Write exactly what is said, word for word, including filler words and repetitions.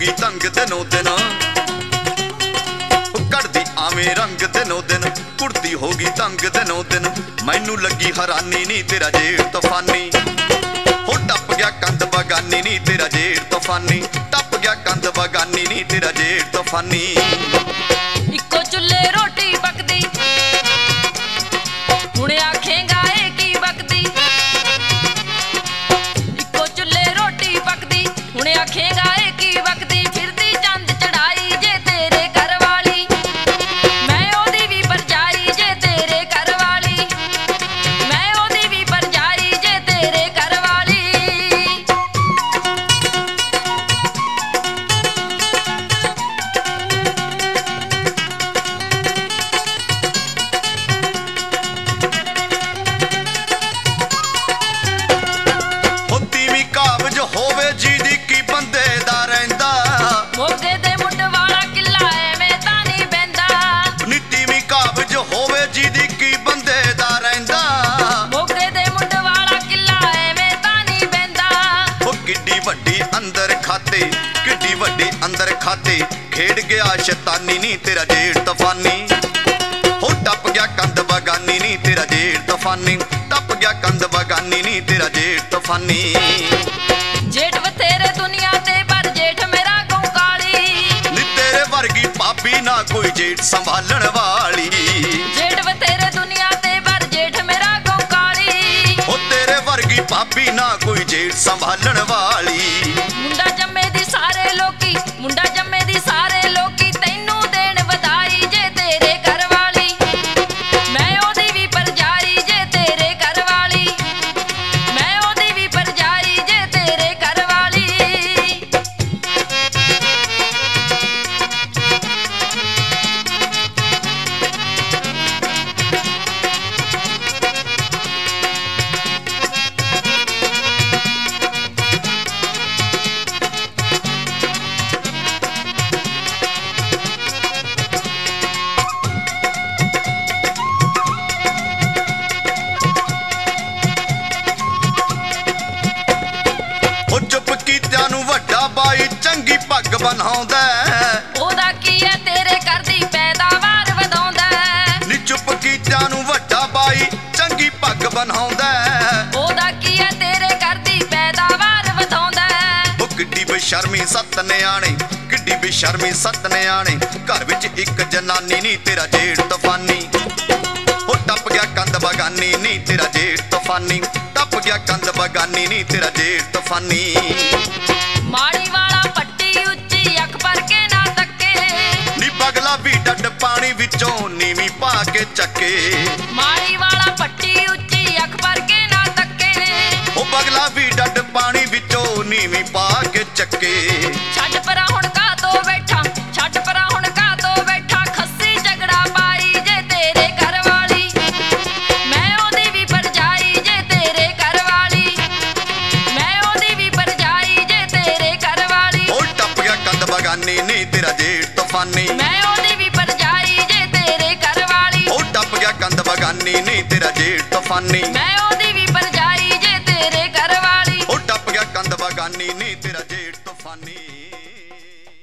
गई तंग दिनों दिन, कढ़दी आवें रंग दिनों दिन, कुड़ती हो गई तंग दिनों दिन। मैनू लगी हैरानी नी तेरा जेठ तूफानी, हो टप गया कंध बगानी नी तेरा जेठ तूफानी, टप गया कंध बगानी नी तेरा जेठ तूफानी। इक्को चुल्हे रोटी पकदी, हुणे आखेगा ए की बकदी। इक्को चुल्हे रोटी पकदी, हुणे आखेगा ए की बकदी। फिरदी चंद चढ़ाई जे तेरे घर वाली, मैं ओदी भी परजाई जे तेरे घर वाली, मैं ओदी भी परजाई जे तेरे घर वाली। होवे जी दी की बंदे दा रहिंदा, मोगे दे मुंड वाला किला एवें तां नहीं बहिंदा। नीति भी काबज होवे जी दी की बंदे दा रहिंदा, मोगे दे मुंड वाला किला एवें तां नहीं बहिंदा। ओ किड्डी वड्डी अंदर खाते, किड्डी वड्डी अंदर खाते, खेड गया शैतानी नी तेरा जेठ तूफानी। हो टप गया कंध बगानी नी तेरा जेठ तूफानी, टप गया कंध बगानी नी तेरा जेठ तूफानी। जेठ बथेरे दुनिया ते पर जेठ मेरा गौं काली, नी तेरे वर्गी पापी ना कोई जेठ संभालण वाली। जेठ बथेरे दुनिया ते पर जेठ मेरा गौं काली, ओ तेरे वर्गी पापी ना कोई जेठ संभालण वाली। मुंडा जम्मे दी सारे लोकी, मुंडा जम्मे दी सारे लोकी, तैनू देण वधाई जे तेरे घर वाली, मैं ओदी भी परजाई जे तेरे घर वाली, मैं ओदी भी परजाई जे तेरे घर वाली। बाई चंगी पग बनाउंदा, ओदा की है तेरे घर दी पैदावार वधाउंदा। नी चुप कीतियां नूं वड्डा बाई चंगी पग बनाउंदा, ओदा की है तेरे घर दी पैदावार वधाउंदा। ओ किड्डी बेशर्मी सत्त न्याणे, किड्डी बेशर्मी सत्त न्याणे, घर विच इक जनानी नी तेरा जेठ तूफानी। ओ टप गया कंध बगानी नी तेरा जेठ तूफानी, टप गया कंध बगानी नी तेरा जेठ तूफानी। माड़ी वाला पट्टी उच्ची अख भर के ना तके, नी बगला भी डड पानी विचों नीवी पा के चके। माड़ी वाला पट्टी उच्ची अख भर के ना तके, ओ बगला भी डड पानी विचों नीवी पा के चके। छड्ड परा हुण का तो बैठा, छड्ड परा हुण का तो बैठा, खस्सी झगड़ा पाई जे तेरे घर वाली, मैं ओदी भी परजाई जे तेरे घर वाली, मैं ओदी भी परजाई जे तेरे घर वाली। ओ टप गया कंध बगानी नी तेरा जेठ तूफानी, मैं ओदी भी परजाई जे तेरे घर वाली, ओ टप गया कंध बगानी नी तेरा जेठ तूफानी, मैं ओदी भी परजाई जे तेरे घर वाली। ओ टप गया कंध बगानी नी तेरा जेठ तूफानी।